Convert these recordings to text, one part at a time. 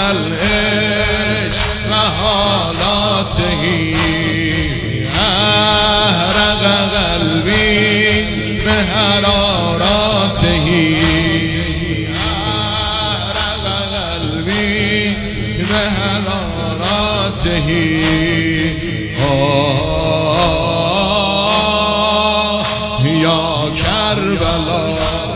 العشق و حالاته احرق قلبی به حراراته احرق قلبی به حراراته یا کربلا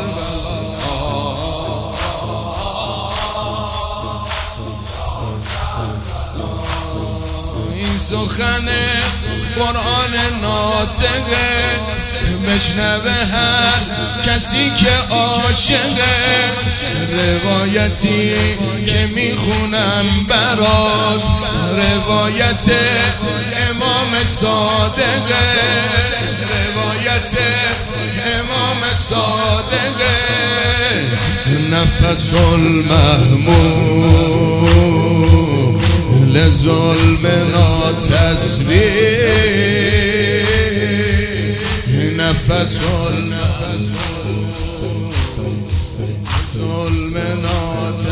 این سخن قرآن ناطقه بشنوه هر کسی که عاشقه روایتی که میخونم برات روایت امام صادقه روایت امام صادقه نفس المحمود لظلمنا تسبیح نفس ظلمنا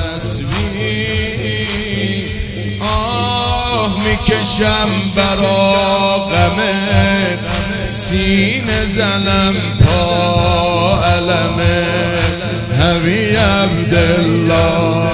تسبیح آه میکشم برا غمت سینه زنم پا علمت حبی عبدالله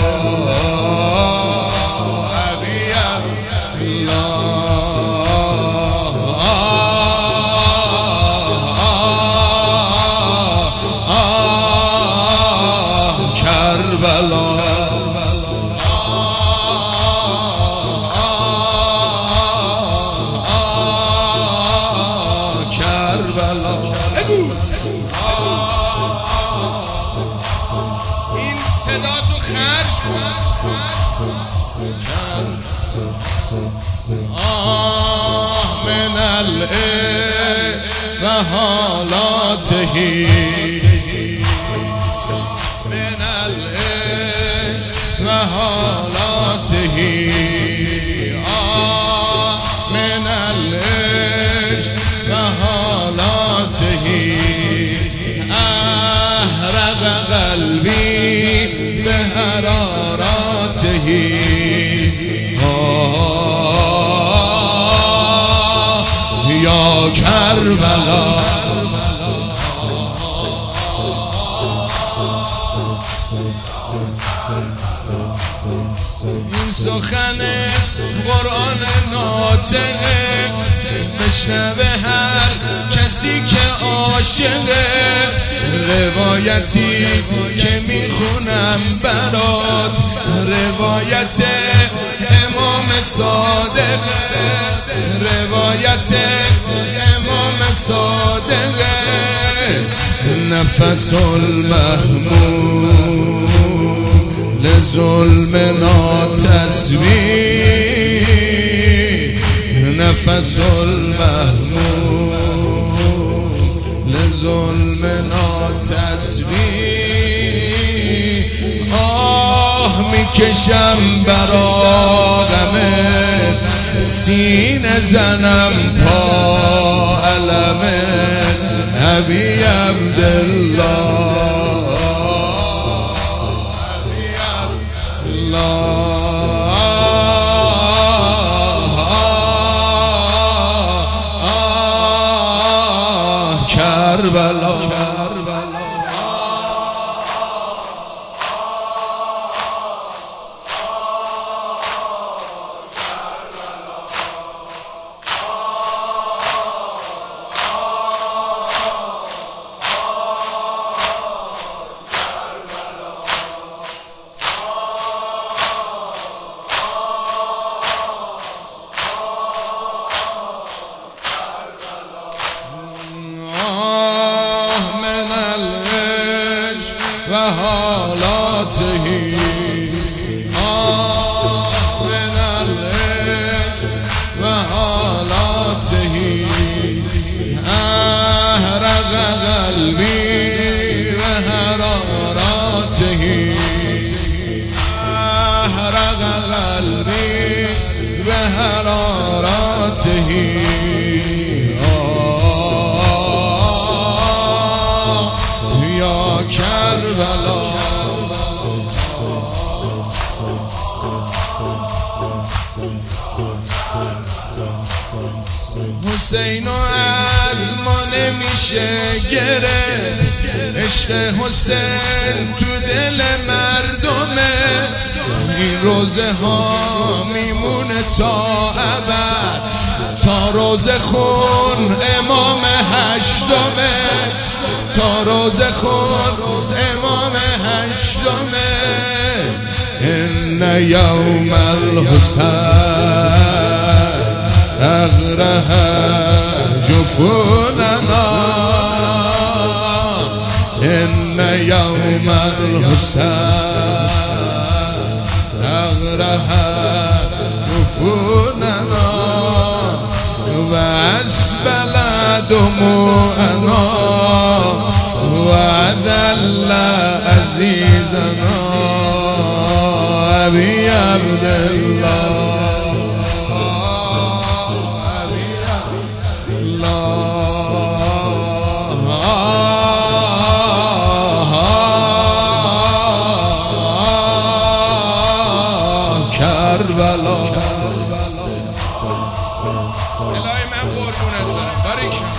این صدا تو خرج کن آه من العشق و حالاته من العشق و حالاته آه من العشق و حالاته احرق قلبی به حراراته یا کربلا این سخن قرآن ناطقه بشنوه هر کسی که عاشقه روایتی که میخونم برات روایت امام صادقه روایت امام صادقه نفس المحمود لظلمنا تسبیح نفس المحمود لظلمنا تسبیح آه میکشم برا غمت سینه زنم پا علمت حبی عبدالله کربلا و حالاته من العشق و حالاته احرق قلبی و حراراته احرق قلبی و حراراته یا کربلا حسین و از ما نمیشه گرفت، عشق حسین تو دل مردمه، این روزه ها میمونه تا ابد، تا روزه خون امام هشتمه، تا روزه خون امام هشتمه. ان یوم الحسین اغرح جفوننا، ان یوم الحسین اغرح جفوننا و اسبل دموعنا و اذل عزیزنا ابی عبدالله. کربلا الهی من قربونت برم.